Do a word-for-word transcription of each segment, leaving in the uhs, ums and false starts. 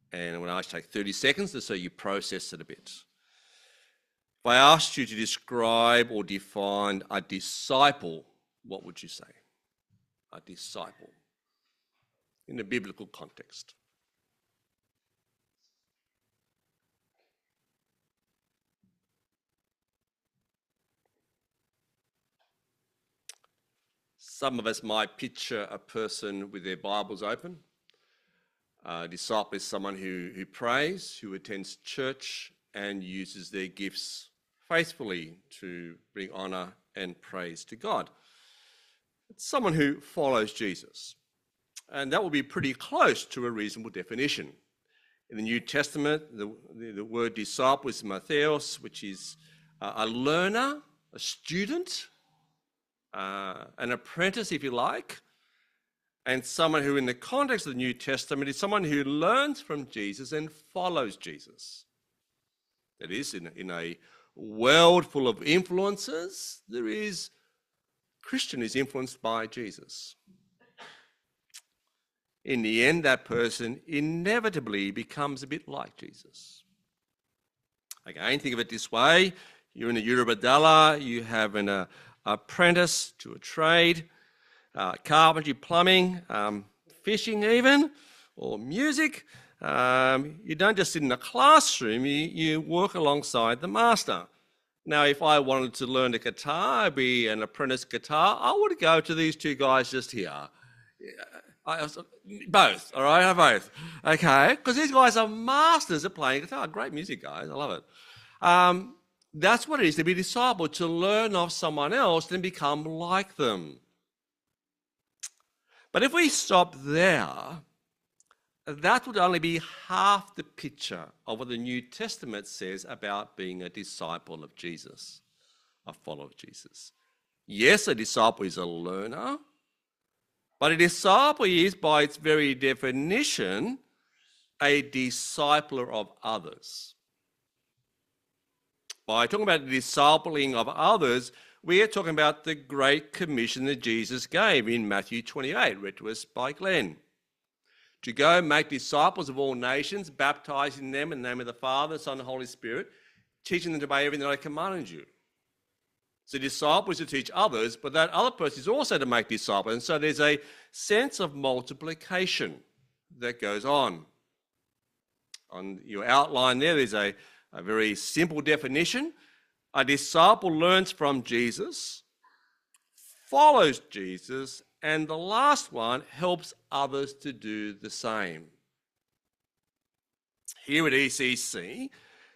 And when I ask you to take thirty seconds to so you process it a bit. If I asked you to describe or define a disciple, what would you say? A disciple in a biblical context. Some of us might picture a person with their Bibles open. A disciple is someone who, who prays, who attends church and uses their gifts faithfully to bring honour and praise to God. It's someone who follows Jesus. And that will be pretty close to a reasonable definition. In the New Testament, the, the, the word disciple is matheos, which is uh, a learner, a student, Uh, an apprentice, if you like, and someone who, in the context of the New Testament, is someone who learns from Jesus and follows Jesus. That is, in, in a world full of influences, there is Christian is influenced by Jesus. In the end, that person inevitably becomes a bit like Jesus. Again, think of it this way. You're in a Eurobadala, you have an uh, apprentice to a trade, uh, carpentry, plumbing, um, fishing even, or music. Um, you don't just sit in a classroom, you, you work alongside the master. Now, if I wanted to learn the guitar, be an apprentice guitar, I would go to these two guys just here. I, both, all right, both. Okay, because these guys are masters at playing guitar. Great music, guys, I love it. Um, That's what it is to be a disciple, to learn of someone else and become like them. But if we stop there, that would only be half the picture of what the New Testament says about being a disciple of Jesus, a follower of Jesus. Yes, a disciple is a learner, but a disciple is, by its very definition, a discipler of others. By talking about the discipling of others, we are talking about the great commission that Jesus gave in Matthew twenty-eight, read to us by Glenn. To go make disciples of all nations, baptizing them in the name of the Father, Son, and Holy Spirit, teaching them to obey everything that I commanded you. So disciples to teach others, but that other person is also to make disciples. And so there's a sense of multiplication that goes on. On your outline there, there's a A very simple definition. A disciple learns from Jesus, follows Jesus, and the last one helps others to do the same. Here at E C C,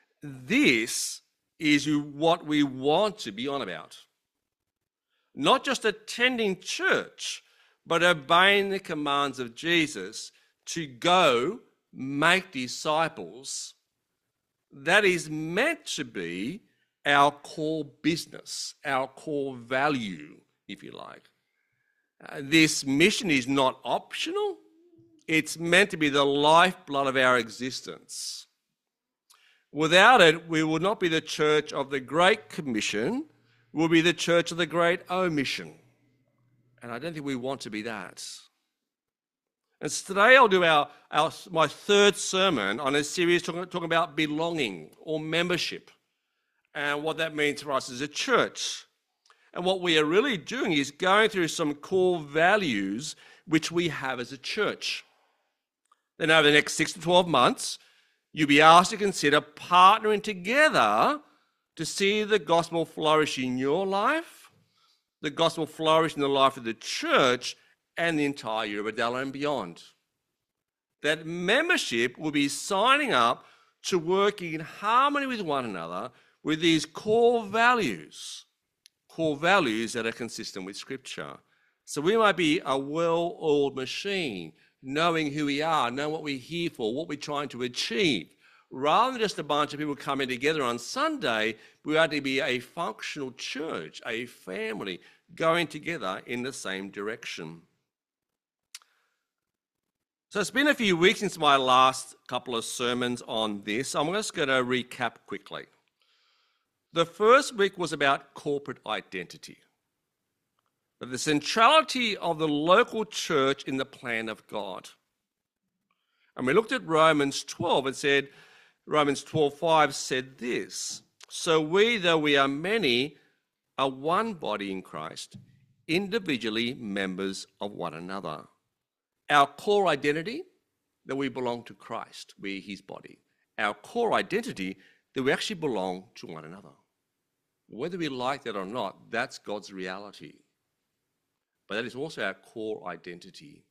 this is what we want to be on about. Not just attending church, but obeying the commands of Jesus to go make disciples. That is meant to be our core business, our core value, if you like. Uh, this mission is not optional. It's meant to be the lifeblood of our existence. Without it, we will not be the church of the Great Commission. We'll be the church of the Great Omission. And I don't think we want to be that. And so today I'll do our, our my third sermon on a series talking, talking about belonging or membership and what that means for us as a church. And what we are really doing is going through some core values which we have as a church. Then over the next six to twelve months, you'll be asked to consider partnering together to see the gospel flourish in your life, the gospel flourish in the life of the church, and the entire Eurobadala and beyond. That membership will be signing up to work in harmony with one another with these core values, core values that are consistent with Scripture. So we might be a well-oiled machine, knowing who we are, knowing what we're here for, what we're trying to achieve. Rather than just a bunch of people coming together on Sunday, we are to be a functional church, a family, going together in the same direction. So it's been a few weeks since my last couple of sermons on this. I'm just going to recap quickly. The first week was about corporate identity, the centrality of the local church in the plan of God. And we looked at Romans twelve and said, Romans twelve five said this, so we, though we are many, are one body in Christ, individually members of one another. Our core identity, that we belong to Christ, we're his body. Our core identity, that we actually belong to one another. Whether we like that or not, that's God's reality. But that is also our core identity.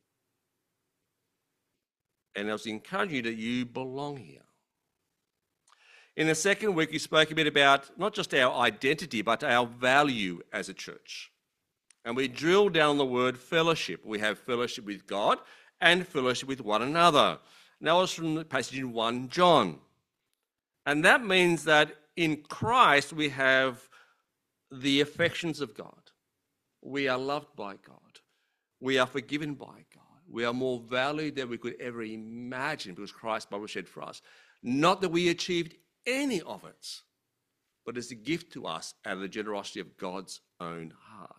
And I was encouraging you that you belong here. In the second week, we spoke a bit about not just our identity, but our value as a church. And we drilled down the word fellowship. We have fellowship with God and fellowship with one another. And that was from the passage in First John. And that means that in Christ we have the affections of God. We are loved by God. We are forgiven by God. We are more valued than we could ever imagine because Christ's blood was shed for us. Not that we achieved any of it, but it's a gift to us out of the generosity of God's own heart.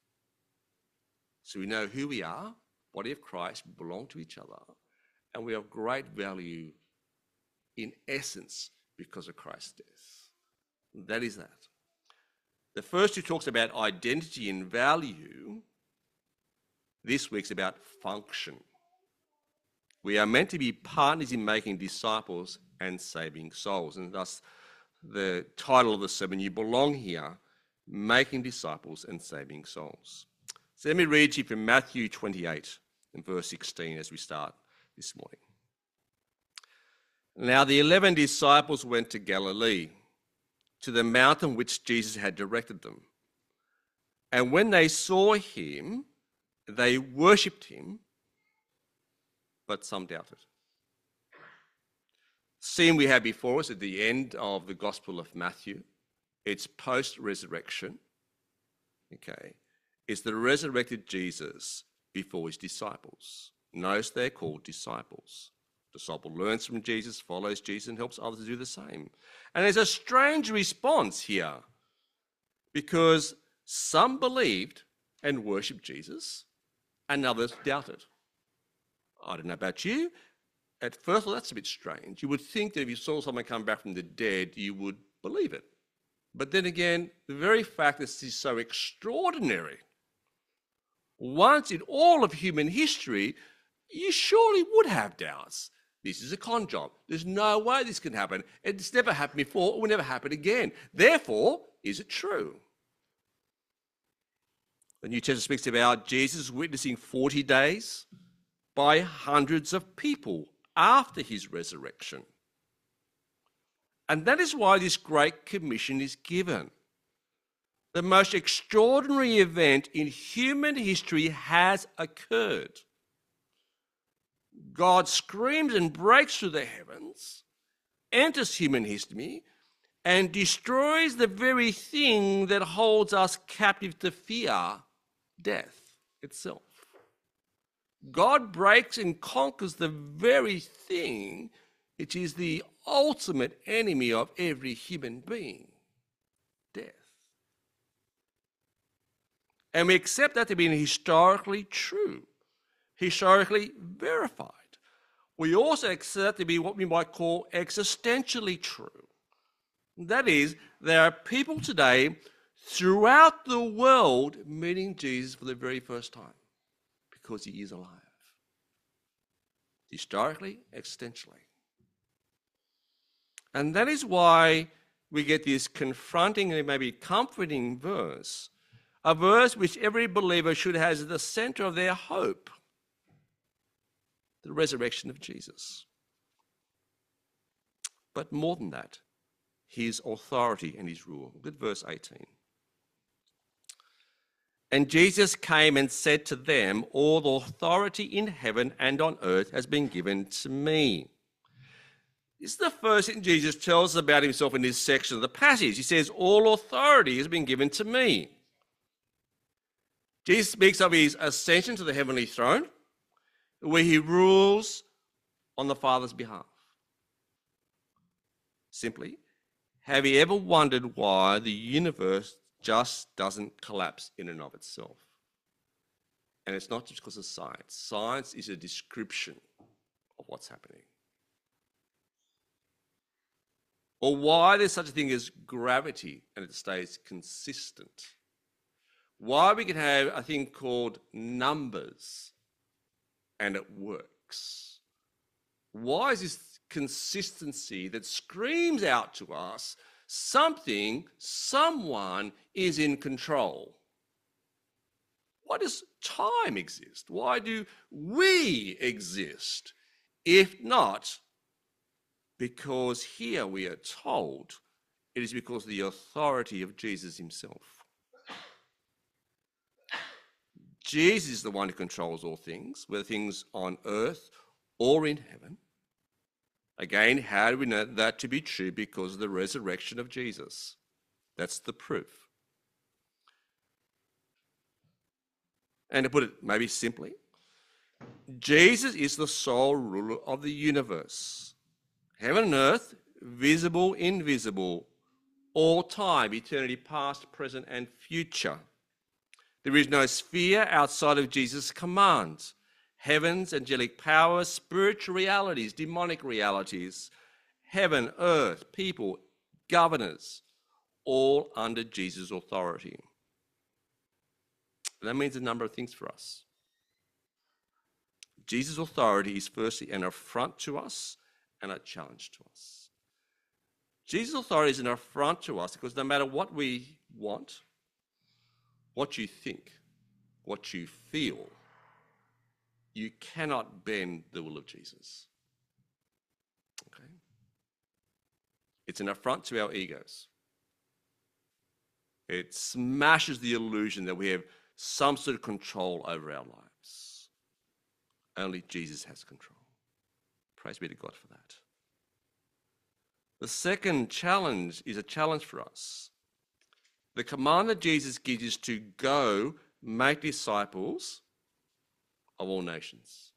So we know who we are, body of Christ, we belong to each other, and we have great value in essence because of Christ's death. That is that. The first two talks about identity and value. This week's about function. We are meant to be partners in making disciples and saving souls. And thus the title of the sermon, You Belong Here, Making Disciples and Saving Souls. So let me read to you from Matthew twenty-eight and verse sixteen as we start this morning. Now the eleven disciples went to Galilee, to the mountain which Jesus had directed them. And when they saw him, they worshipped him, but some doubted. Scene we have before us at the end of the Gospel of Matthew. It's post-resurrection. Okay. It's the resurrected Jesus before his disciples. Notice they're called disciples. Disciple learns from Jesus, follows Jesus, and helps others to do the same. And there's a strange response here because some believed and worshipped Jesus and others doubted. I don't know about you. At first, well, that's a bit strange. You would think that if you saw someone come back from the dead, you would believe it. But then again, the very fact that this is so extraordinary, once in all of human history, you surely would have doubts. This is a con job. There's no way this can happen. It's never happened before. It will never happen again. Therefore, is it true? The New Testament speaks about Jesus witnessing forty days by hundreds of people after his resurrection. And that is why this great commission is given. The most extraordinary event in human history has occurred. God screams and breaks through the heavens, enters human history, and destroys the very thing that holds us captive to fear, death itself. God breaks and conquers the very thing which is the ultimate enemy of every human being, death. And we accept that to be historically true, historically verified. We also accept that to be what we might call existentially true. That is, there are people today throughout the world meeting Jesus for the very first time because he is alive. Historically, existentially. And that is why we get this confronting and maybe comforting verse, a verse which every believer should have as the center of their hope, the resurrection of Jesus. But more than that, his authority and his rule. Look at verse eighteen. And Jesus came and said to them, all authority in heaven and on earth has been given to me. This is the first thing Jesus tells us about himself in this section of the passage. He says, all authority has been given to me. Jesus speaks of his ascension to the heavenly throne, where he rules on the Father's behalf. Simply, have you ever wondered why the universe just doesn't collapse in and of itself? And it's not just because of science. Science is a description of what's happening. Or why there's such a thing as gravity and it stays consistent. Why we can have a thing called numbers and it works. Why is this consistency that screams out to us something, someone is in control? Why does time exist? Why do we exist? If not, because here we are told it is because of the authority of Jesus himself. Jesus is the one who controls all things, whether things on earth or in heaven. Again, how do we know that to be true? Because of the resurrection of Jesus. That's the proof. And to put it maybe simply, Jesus is the sole ruler of the universe. Heaven and earth, visible, invisible, all time, eternity past, present and future. There is no sphere outside of Jesus' commands. Heavens, angelic powers, spiritual realities, demonic realities, heaven, earth, people, governors, all under Jesus' authority. And that means a number of things for us. Jesus' authority is firstly an affront to us and a challenge to us. Jesus' authority is an affront to us because no matter what we want, what you think, what you feel, you cannot bend the will of Jesus. Okay? It's an affront to our egos. It smashes the illusion that we have some sort of control over our lives. Only Jesus has control. Praise be to God for that. The second challenge is a challenge for us. The command that Jesus gives is to go make disciples of all nations.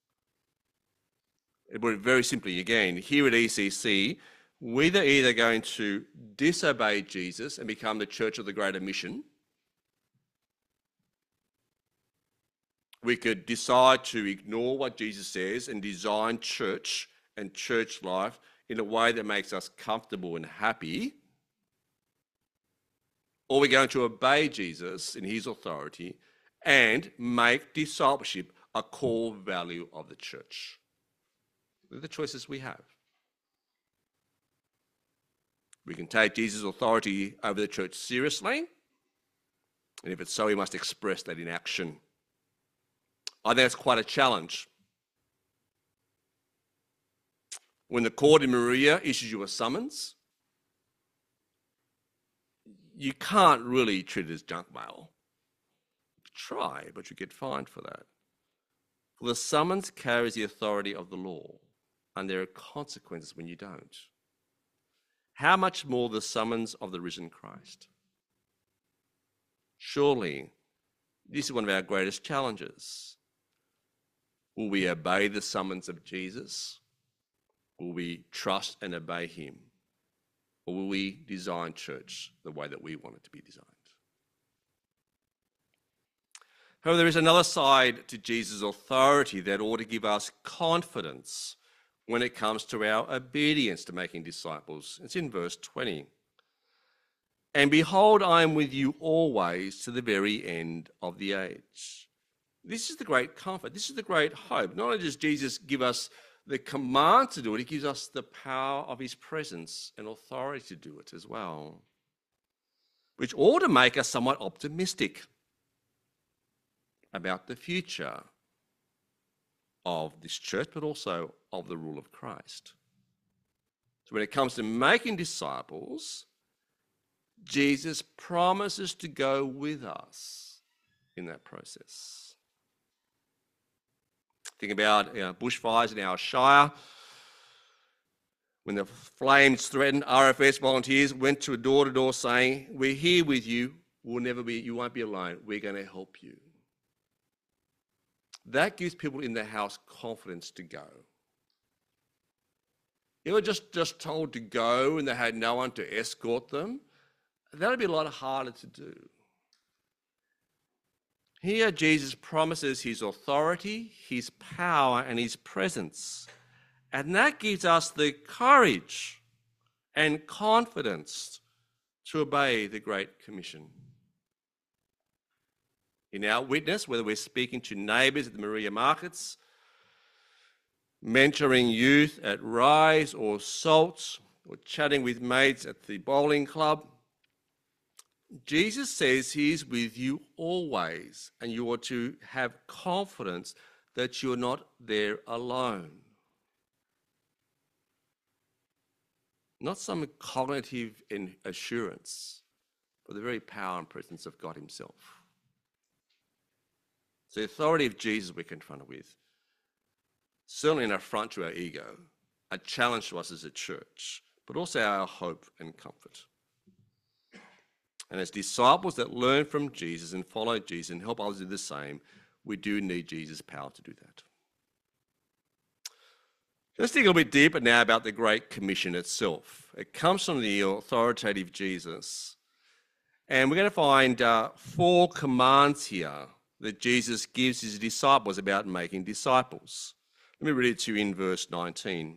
It put it very simply again, here at E C C, we're either going to disobey Jesus and become the church of the greater mission. We could decide to ignore what Jesus says and design church and church life in a way that makes us comfortable and happy. Or we're going to obey Jesus in his authority and make discipleship a core value of the church. They're the choices we have. We can take Jesus' authority over the church seriously, and if it's so, we must express that in action. I think that's quite a challenge. When the court in Maria issues you a summons, you can't really treat it as junk mail. Try, but you get fined for that. For the summons carries the authority of the law, and there are consequences when you don't. How much more the summons of the risen Christ? Surely, this is one of our greatest challenges. Will we obey the summons of Jesus? Will we trust and obey him? Or will we design church the way that we want it to be designed? However, there is another side to Jesus' authority that ought to give us confidence when it comes to our obedience to making disciples. It's in verse twenty. And behold, I am with you always to the very end of the age. This is the great comfort. This is the great hope. Not only does Jesus give us the command to do it, he gives us the power of his presence and authority to do it as well, which ought to make us somewhat optimistic about the future of this church, but also of the rule of Christ. So when it comes to making disciples, Jesus promises to go with us in that process. Think about you know, bushfires in our Shire. When the flames threatened, R F S volunteers went to a door-to-door saying, we're here with you, we'll never be, you won't be alone, we're going to help you. That gives people in the house confidence to go. If they were just, just told to go and they had no one to escort them, that would be a lot harder to do. Here Jesus promises his authority, his power, and his presence. And that gives us the courage and confidence to obey the Great Commission. In our witness, whether we're speaking to neighbours at the Maria markets, mentoring youth at Rise or Salts, or chatting with mates at the bowling club, Jesus says he is with you always, and you are to have confidence that you're not there alone. Not some cognitive assurance, but the very power and presence of God himself. It's the authority of Jesus we're confronted with. Certainly an affront to our ego, a challenge to us as a church, but also our hope and comfort. And as disciples that learn from Jesus and follow Jesus and help others do the same, we do need Jesus' power to do that. Let's dig a little bit deeper now about the Great Commission itself. It comes from the authoritative Jesus. And we're going to find uh, four commands here that Jesus gives his disciples about making disciples. Let me read it to you in verse nineteen.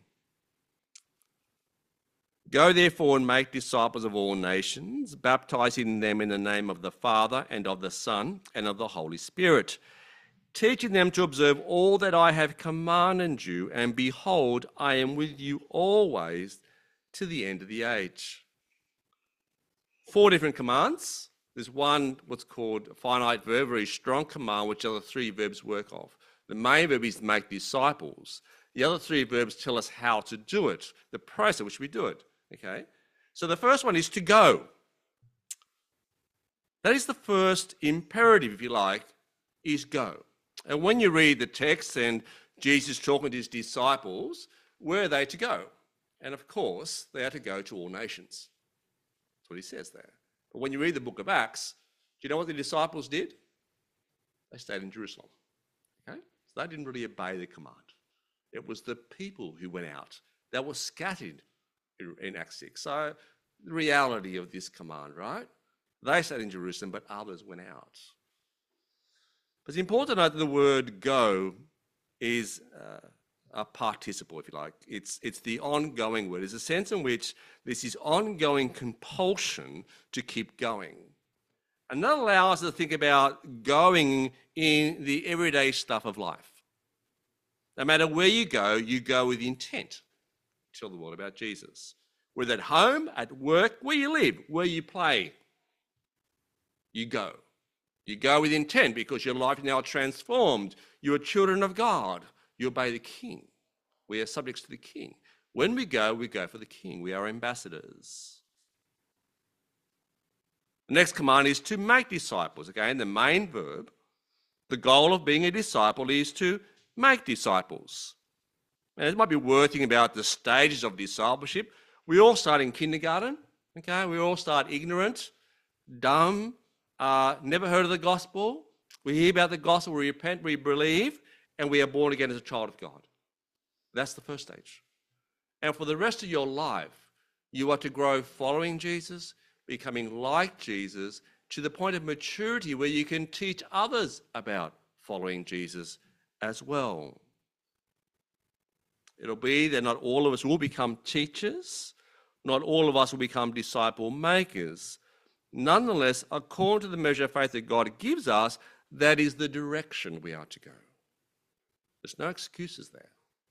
Go therefore and make disciples of all nations, baptizing them in the name of the Father and of the Son and of the Holy Spirit, teaching them to observe all that I have commanded you, and behold, I am with you always to the end of the age. Four different commands. There's one, what's called a finite verb, very strong command, which other three verbs work off. The main verb is to make disciples. The other three verbs tell us how to do it, the process which we do it. Okay? So the first one is to go. That is the first imperative, if you like, is go. And when you read the text and Jesus talking to his disciples, where are they to go? And of course, they are to go to all nations. That's what he says there. But when you read the book of Acts, do you know what the disciples did? They stayed in Jerusalem. Okay? So they didn't really obey the command. It was the people who went out that were scattered in Acts six. So the reality of this command, right? They stayed in Jerusalem, but others went out. But it's important to note that the word go is uh, a participle, if you like. It's, it's the ongoing word. There's a sense in which there's this ongoing compulsion to keep going. And that allows us to think about going in the everyday stuff of life. No matter where you go, you go with intent. Tell the world about Jesus. Whether at home, at work, where you live, where you play, you go. You go with intent because your life is now transformed. You are children of God. You obey the King. We are subjects to the King. When we go, we go for the King. We are ambassadors. The next command is to make disciples. Again, the main verb. The goal of being a disciple is to make disciples. And it might be worth thinking about the stages of discipleship. We all start in kindergarten. Okay, we all start ignorant, dumb, uh, never heard of the gospel. We hear about the gospel, we repent, we believe, and we are born again as a child of God. That's the first stage. And for the rest of your life, you are to grow following Jesus, becoming like Jesus, to the point of maturity where you can teach others about following Jesus as well. It'll be that not all of us will become teachers, not all of us will become disciple makers. Nonetheless, according to the measure of faith that God gives us, that is the direction we are to go. There's no excuses there.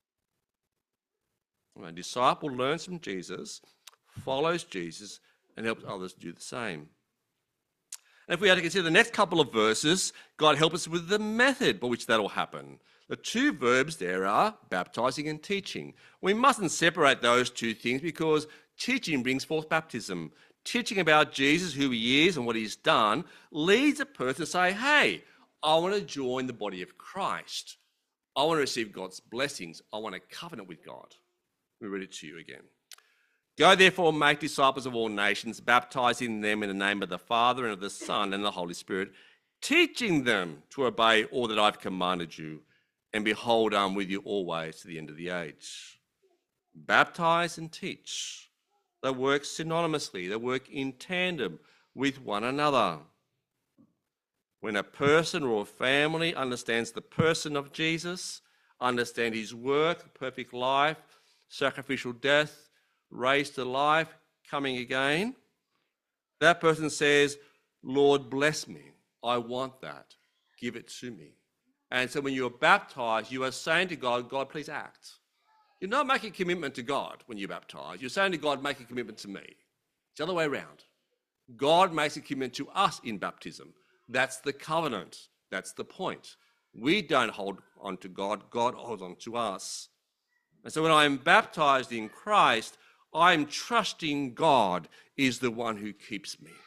A disciple learns from Jesus, follows Jesus, and helps others do the same. And if we are to consider the next couple of verses, God help us with the method by which that will happen. The two verbs there are baptizing and teaching. We mustn't separate those two things because teaching brings forth baptism. Teaching about Jesus, who he is and what he's done, leads a person to say, hey, I want to join the body of Christ. I want to receive God's blessings. I want a covenant with God. Let me read it to you again. Go therefore and make disciples of all nations, baptizing them in the name of the Father and of the Son and the Holy Spirit, teaching them to obey all that I've commanded you. And behold, I'm with you always to the end of the age. Baptize and teach. They work synonymously. They work in tandem with one another. When a person or a family understands the person of Jesus, understand his work, perfect life, sacrificial death, raised to life, coming again, that person says, Lord, bless me. I want that. Give it to me. And so when you're baptized, you are saying to God, God, please act. You're not making a commitment to God when you're baptized. You're saying to God, make a commitment to me. It's the other way around. God makes a commitment to us in baptism. That's the covenant. That's the point. We don't hold on to God. God holds on to us. And so when I'm baptized in Christ, I'm trusting God is the one who keeps me.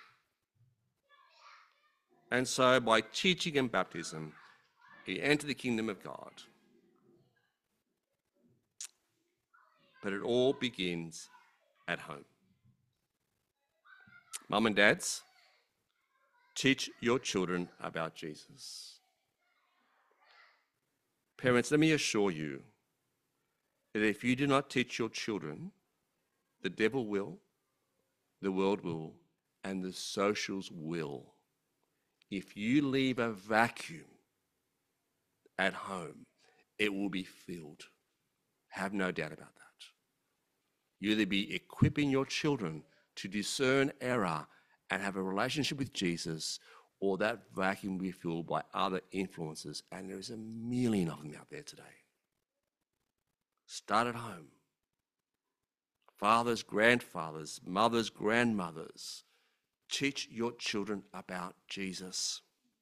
And so by teaching and baptism, he entered the kingdom of God. But it all begins at home. Mum and dads, teach your children about Jesus. Parents, let me assure you that if you do not teach your children, the devil will, the world will, and the socials will. If you leave a vacuum at home, it will be filled. Have no doubt about that. You either be equipping your children to discern error and have a relationship with Jesus, or that vacuum will be filled by other influences. And there is a million of them out there today. Start at home. Fathers, grandfathers, mothers, grandmothers, teach your children about Jesus.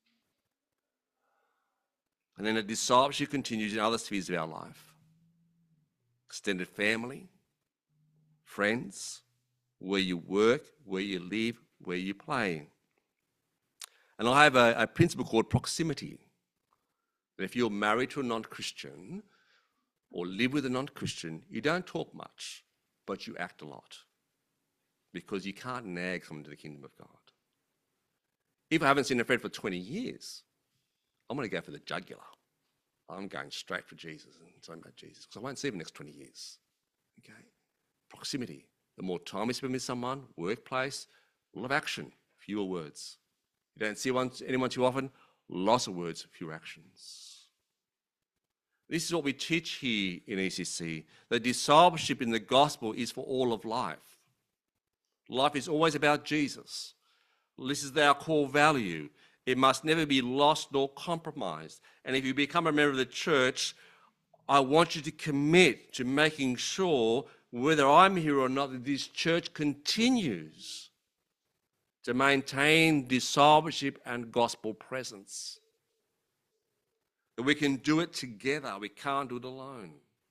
And then the discipleship continues in other spheres of our life. Extended family, friends, where you work, where you live, where you play. And I have a, a principle called proximity. That if you're married to a non-Christian or live with a non-Christian, you don't talk much, but you act a lot. Because you can't nag someone to the kingdom of God. If I haven't seen a friend for twenty years, I'm going to go for the jugular. I'm going straight for Jesus and talking about Jesus. Because I won't see him the next twenty years. Okay? Proximity. The more time we spend with someone, workplace, a lot of action, fewer words. You don't see one, anyone too often, lots of words, fewer actions. This is what we teach here in E C C. The discipleship in the gospel is for all of life. Life is always about Jesus. This is our core value. It must never be lost nor compromised. And if you become a member of the church, I want you to commit to making sure, whether I'm here or not, that this church continues to maintain discipleship and gospel presence. That we can do it together. We can't do it alone.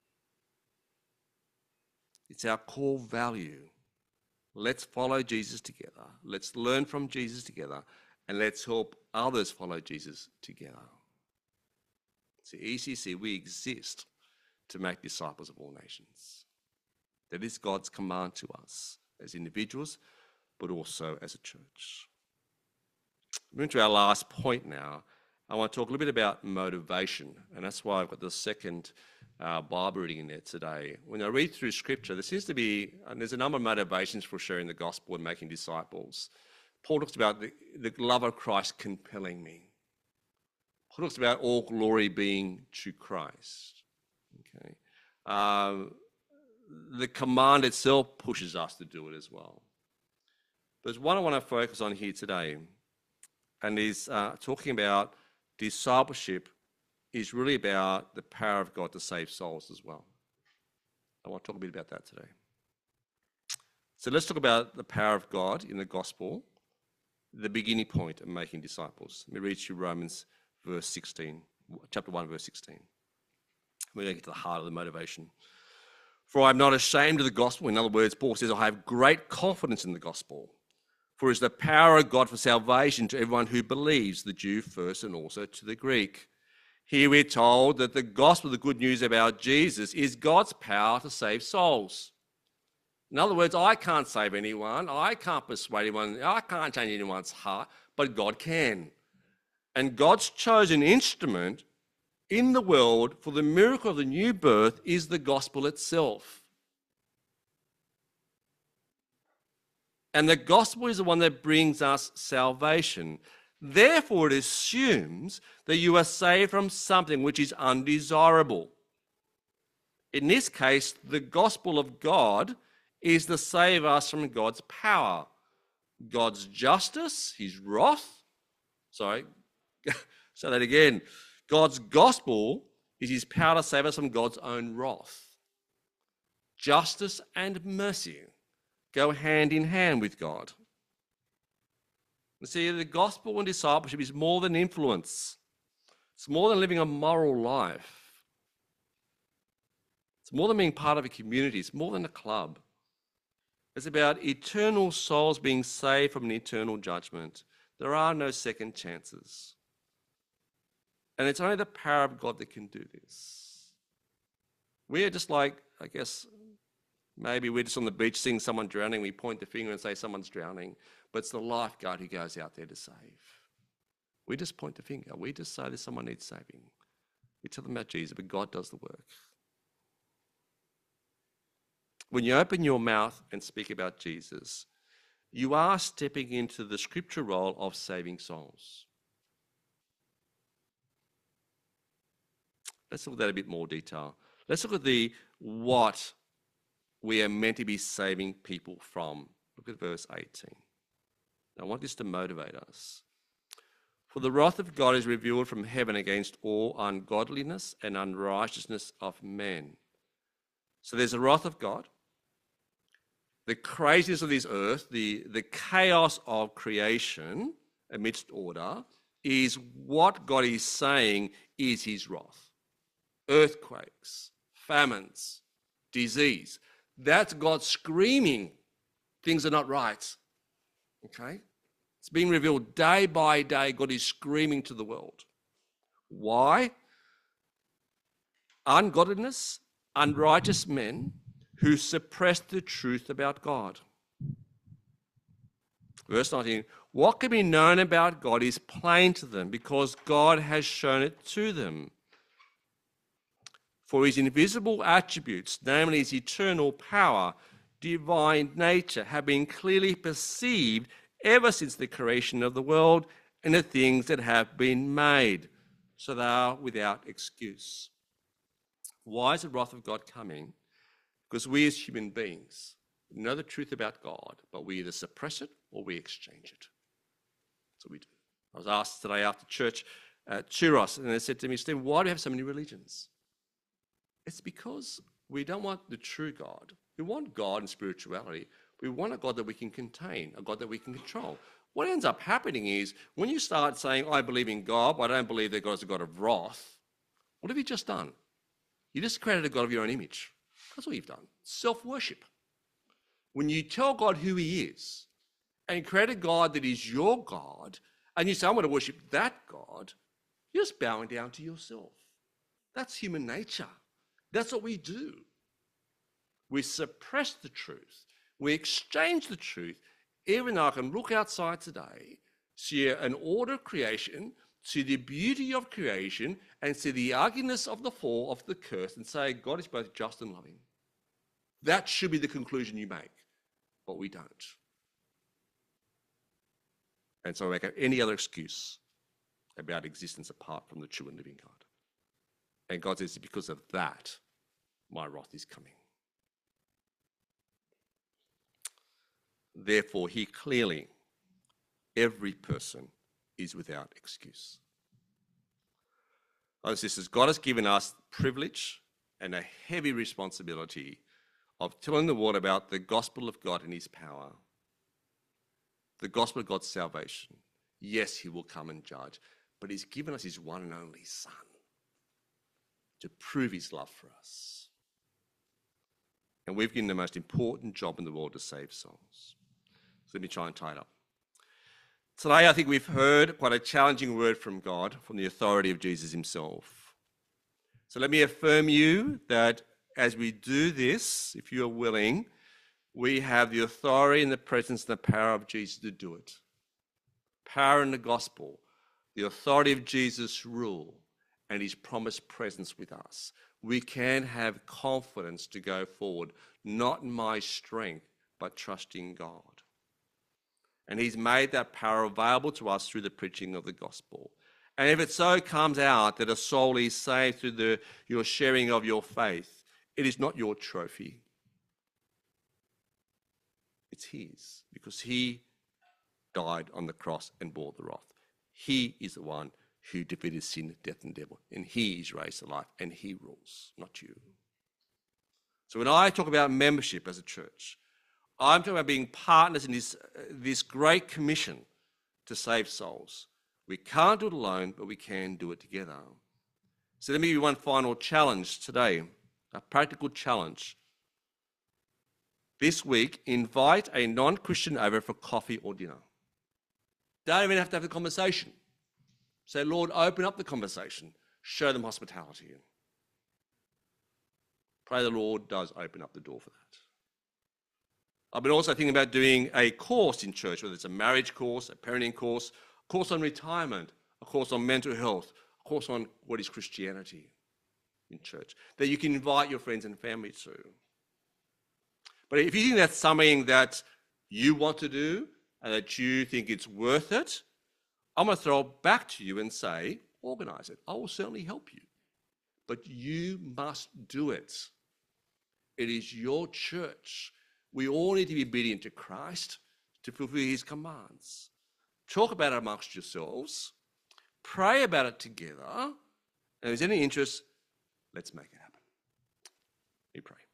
It's our core value. Let's follow Jesus together. Let's learn from Jesus together. And let's help others follow Jesus together. See, E C C, we exist to make disciples of all nations. That is God's command to us as individuals, but also as a church. Moving to our last point now, I want to talk a little bit about motivation. And that's why I've got the second uh, Bible reading in there today. When I read through Scripture, there seems to be, and there's a number of motivations for sharing the gospel and making disciples. Paul talks about the, the love of Christ compelling me. Paul talks about all glory being to Christ. Okay, um, the command itself pushes us to do it as well. There's one I want to focus on here today, and is uh, talking about discipleship is really about the power of God to save souls as well. I want to talk a bit about that today. So let's talk about the power of God in the gospel, the beginning point of making disciples. Let me read you Romans verse sixteen, chapter one, verse sixteen. We're going to get to the heart of the motivation. For I am not ashamed of the gospel. In other words, Paul says, I have great confidence in the gospel. For it is the power of God for salvation to everyone who believes, the Jew first and also to the Greek. Here we're told that the gospel, the good news about Jesus, is God's power to save souls. In other words, I can't save anyone. I can't persuade anyone. I can't change anyone's heart, but God can. And God's chosen instrument in the world for the miracle of the new birth is the gospel itself. And the gospel is the one that brings us salvation. Therefore, it assumes that you are saved from something which is undesirable. In this case, the gospel of God is to save us from God's power, God's justice, his wrath. Sorry, say that again. God's gospel is his power to save us from God's own wrath. Justice and mercy go hand in hand with God. You see, the gospel and discipleship is more than influence. It's more than living a moral life. It's more than being part of a community. It's more than a club. It's about eternal souls being saved from an eternal judgment. There are no second chances. And it's only the power of God that can do this. We are just like, I guess, maybe we're just on the beach seeing someone drowning. We point the finger and say someone's drowning. But it's the lifeguard who goes out there to save. We just point the finger. We just say that someone needs saving. We tell them about Jesus, but God does the work. When you open your mouth and speak about Jesus, you are stepping into the scripture role of saving souls. Let's look at that in a bit more detail. Let's look at the what we are meant to be saving people from. Look at verse eighteen. I want this to motivate us. For the wrath of God is revealed from heaven against all ungodliness and unrighteousness of men. So there's the wrath of God, the craziness of this earth, the, the chaos of creation amidst order is what God is saying is his wrath. Earthquakes, famines, disease. That's God screaming, things are not right. Okay? It's being revealed day by day. God is screaming to the world. Why? Ungodliness, unrighteous men who suppress the truth about God. Verse nineteen, what can be known about God is plain to them because God has shown it to them. For his invisible attributes, namely his eternal power, divine nature, have been clearly perceived ever since the creation of the world and the things that have been made, so they are without excuse. Why is the wrath of God coming? Because we as human beings know the truth about God, but we either suppress it or we exchange it. That's what we do. I was asked today after church at Churros, and they said to me, Steve, why do we have so many religions? It's because we don't want the true God. We want God and spirituality. We want a God that we can contain, a God that we can control. What ends up happening is when you start saying, I believe in God, but I don't believe that God is a God of wrath, what have you just done? You just created a God of your own image. That's what you've done. Self-worship. When you tell God who he is and create a God that is your God, and you say, I'm going to worship that God, you're just bowing down to yourself. That's human nature. That's what we do. We suppress the truth. We exchange the truth. Even though I can look outside today, see an order of creation, see the beauty of creation, and see the ugliness of the fall, of the curse, and say God is both just and loving. That should be the conclusion you make, but we don't. And so we make up any other excuse about existence apart from the true and living God. And God says, because of that, my wrath is coming. Therefore, here clearly, every person is without excuse. Brothers and sisters, God has given us privilege and a heavy responsibility of telling the world about the gospel of God and his power, the gospel of God's salvation. Yes, he will come and judge, but he's given us his one and only Son to prove his love for us. And we've given the most important job in the world to save souls. So let me try and tie it up. Today, I think we've heard quite a challenging word from God, from the authority of Jesus himself. So let me affirm you that as we do this, if you are willing, we have the authority and the presence and the power of Jesus to do it. Power in the gospel, the authority of Jesus' rule, and his promised presence with us. We can have confidence to go forward, not in my strength, but trusting God. And he's made that power available to us through the preaching of the gospel. And if it so comes out that a soul is saved through the, your sharing of your faith, it is not your trophy. It's his, because he died on the cross and bore the wrath. He is the one who defeated sin, death, and devil. And he is raised to life, and he rules, not you. So when I talk about membership as a church, I'm talking about being partners in this, uh, this great commission to save souls. We can't do it alone, but we can do it together. So let me give you one final challenge today, a practical challenge. This week, invite a non-Christian over for coffee or dinner. Don't even have to have the conversation. Say, Lord, open up the conversation. Show them hospitality. Pray the Lord does open up the door for that. I've been also thinking about doing a course in church, whether it's a marriage course, a parenting course, a course on retirement, a course on mental health, a course on what is Christianity in church, that you can invite your friends and family to. But if you think that's something that you want to do and that you think it's worth it, I'm going to throw it back to you and say, organise it. I will certainly help you. But you must do it. It is your church. We all need to be obedient to Christ to fulfill his commands. Talk about it amongst yourselves. Pray about it together. And if there's any interest, let's make it happen. We pray.